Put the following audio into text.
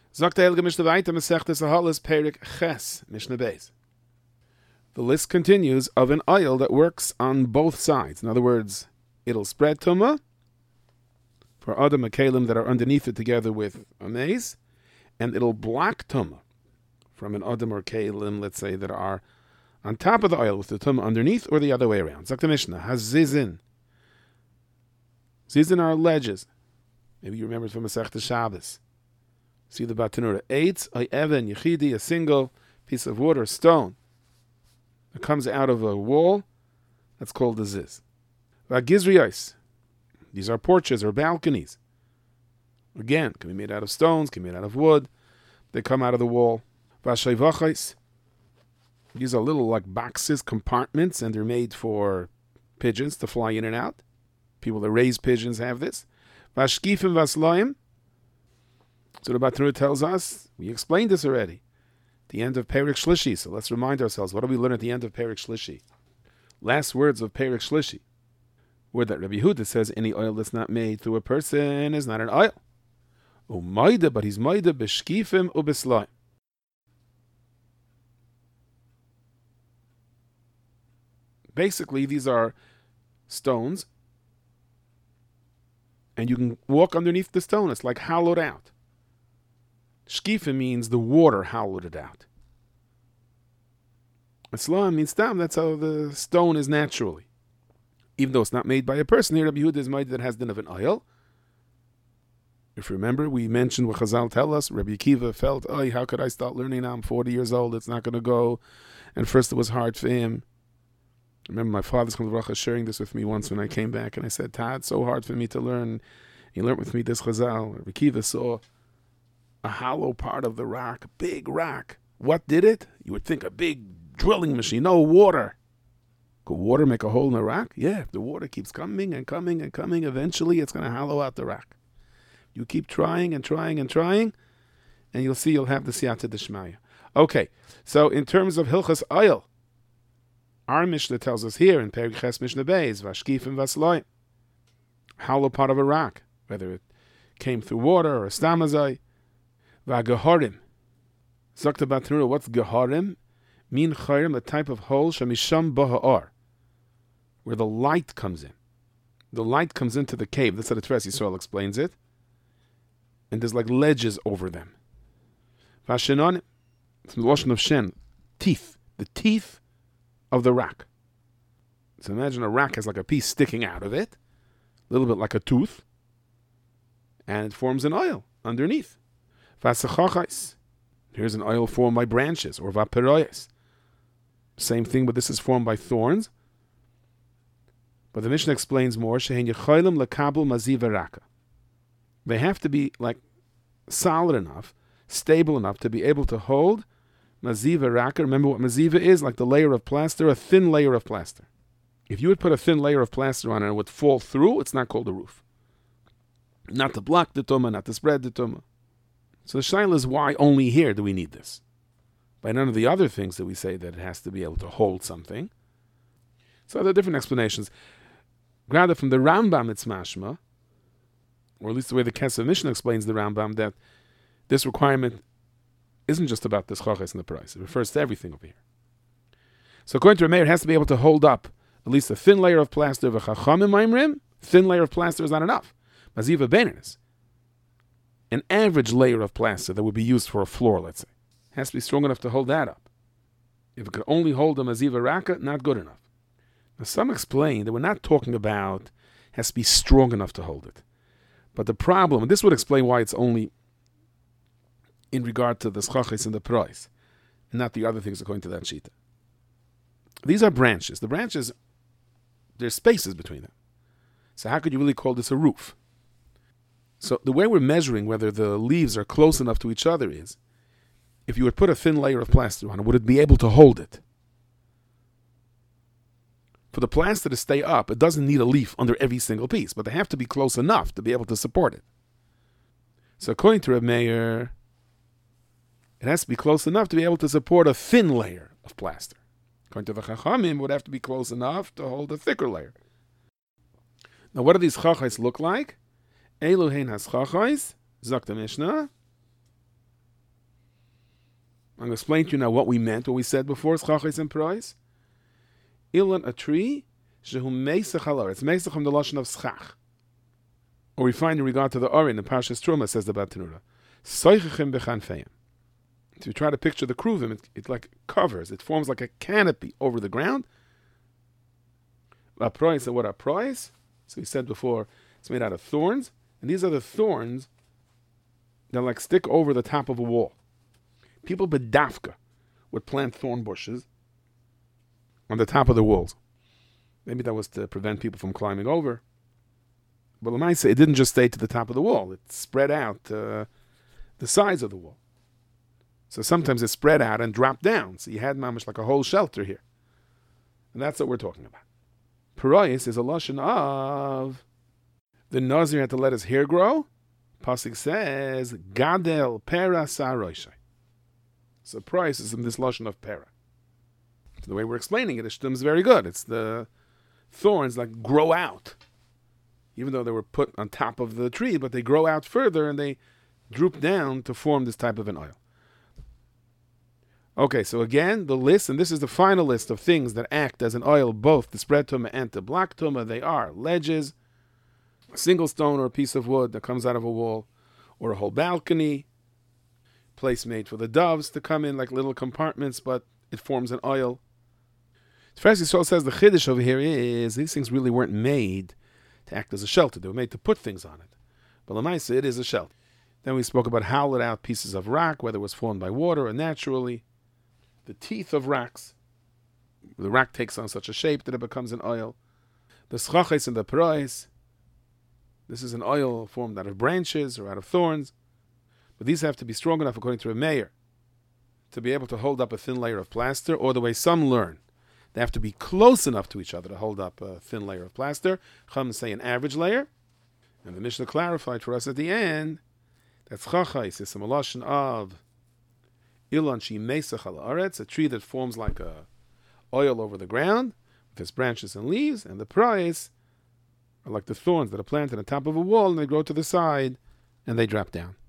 Sagt der Heilige Mishnah weiter, Masechtes Ahalas Perik Ches, Mishnah Beis. The list continues of an oil that works on both sides. In other words, it'll spread tumah for Adam and Kalim that are underneath it together with a mace, and it'll block tumah from an Adam or Kalim, let's say, that are on top of the oil with the tumah underneath, or the other way around. Sagt the Mishnah, Hazizin. Zizin are ledges. Maybe you remember it from Masechtes Shabbos. See the Batanura. Eitz, Even, Yechidi, a single piece of wood or stone that comes out of a wall, that's called a ziz. Vagizriyos. These are porches or balconies. Again, can be made out of stones, can be made out of wood. They come out of the wall. Vashayvachais. These are little like boxes, compartments, and they're made for pigeons to fly in and out. People that raise pigeons have this. Vashkifim vasloim. So the Batanura tells us, we explained this already, the end of Perik Shlishi. So let's remind ourselves, what do we learn at the end of Perik Shlishi? Last words of Perik Shlishi. Word that Rabbi Yehuda says, any oil that's not made through a person is not an oil. Umayda, but he's mayda b'shkifim u'b'slaim. Basically, these are stones, and you can walk underneath the stone. It's like hollowed out. Shkifa means the water hollowed it out. Islam means tam, that's how the stone is naturally. Even though it's not made by a person, here Rabbi Yehuda is made that has din of an oil. If you remember, we mentioned what Chazal tell us, Rabbi Akiva felt, oh, how could I start learning now? I'm 40 years old, it's not going to go. And first it was hard for him. I remember my father's sharing this with me once when I came back, and I said, Tad, it's so hard for me to learn. He learned with me this Chazal. Rabbi Akiva saw a hollow part of the rock, a big rock. What did it? You would think a big drilling machine. No, water. Could water make a hole in the rock? Yeah, if the water keeps coming and coming and coming, eventually it's going to hollow out the rock. You keep trying and trying and trying, and you'll see you'll have the siyata d'shmaya. Okay, so in terms of Hilchas oil, our Mishnah tells us here in Perik Ches Mishnah Beis, Vashkifim Vasloim, hollow part of a rock, whether it came through water or a stamazai. V'agahorim. Zakta Batanura, what's gahorim? Min chayrim, a type of hole, shamisham baha'ar, where the light comes in. The light comes into the cave. That's how the Teres Yisrael explains it. And there's like ledges over them. V'ashenonim, from the Lashon of Shen, teeth. The teeth of the rock. So imagine a rock has like a piece sticking out of it, a little bit like a tooth, and it forms an oil underneath. Vasachachais. Here's an oil formed by branches, or vaperoyes. Same thing, but this is formed by thorns. But the Mishnah explains more. Shehen yecholim lekabel maziva raka. They have to be like solid enough, stable enough to be able to hold maziva raka. Remember what maziva is? Like the layer of plaster, a thin layer of plaster. If you would put a thin layer of plaster on it and it would fall through, it's not called a roof. Not to block the tumah, not to spread the tumah. So the shaila is, why only here do we need this? By none of the other things that we say that it has to be able to hold something. So there are different explanations. Rather from the Rambam it's mashma, or at least the way the Kesef Mishnah explains the Rambam, that this requirement isn't just about this chachas and the price. It refers to everything over here. So according to Rameir, it has to be able to hold up at least a thin layer of plaster. V'chachamim maimrim, thin layer of plaster is not enough. Maziva beineres, an average layer of plaster that would be used for a floor, let's say, has to be strong enough to hold that up. If it could only hold a maziva raka, not good enough. Now some explain that we're not talking about has to be strong enough to hold it. But the problem, and this would explain why it's only in regard to the schachis and the price, and not the other things according to that shita. These are branches. The branches, there's spaces between them. So how could you really call this a roof? So the way we're measuring whether the leaves are close enough to each other is, if you would put a thin layer of plaster on it, would it be able to hold it? For the plaster to stay up, it doesn't need a leaf under every single piece, but they have to be close enough to be able to support it. So according to Reb Meir, it has to be close enough to be able to support a thin layer of plaster. According to the Chachamim, it would have to be close enough to hold a thicker layer. Now what do these chachais look like? Eluhein has chachais, Zakta Mishnah. I'm going to explain to you now what we meant, what we said before, schachos and prois. Ilan, a tree, shehu meisach halar. It's meisach from the lashon of schach. Or we find in regard to the Orin, the Parshas Truma says the Batanura, soichechim bechanfeim. If you try to picture the kruvim, it like covers, it forms like a canopy over the ground. Aprois, and what are prois? So we said before, it's made out of thorns, and these are the thorns that like stick over the top of a wall. People bedafka would plant thorn bushes on the top of the walls. Maybe that was to prevent people from climbing over. But Lamaisa, it didn't just stay to the top of the wall. It spread out the sides of the wall. So sometimes it spread out and dropped down. So you had mamish like a whole shelter here. And that's what we're talking about. Parayis is a lashon of the Nazir had to let his hair grow. Pasuk says, Gadel pera saroishay. So parayis is in this lashon of pera. So the way we're explaining it, the shtum is very good. It's the thorns like grow out. Even though they were put on top of the tree, but they grow out further and they droop down to form this type of an oil. Okay, so again, the list, and this is the final list of things that act as an oil, both to spread tumah and to block tumah. They are ledges, a single stone or a piece of wood that comes out of a wall, or a whole balcony, place made for the doves to come in like little compartments, but it forms an oil. First Yisrael says the chiddush over here is these things really weren't made to act as a shelter. They were made to put things on it. But Lamaisa, it is a shelter. Then we spoke about hollowed out pieces of rock, whether it was formed by water or naturally. The teeth of rocks. The rock takes on such a shape that it becomes an oil. The schachos and the prois. This is an oil formed out of branches or out of thorns. But these have to be strong enough, according to a mayor, to be able to hold up a thin layer of plaster, or the way some learn. They have to be close enough to each other to hold up a thin layer of plaster. Chum say an average layer. And the Mishnah clarified for us at the end that schachos is a lashon of ilan shi meisach al haaretz, a tree that forms like a oil over the ground with its branches and leaves, and the prois are like the thorns that are planted on top of a wall and they grow to the side and they drop down.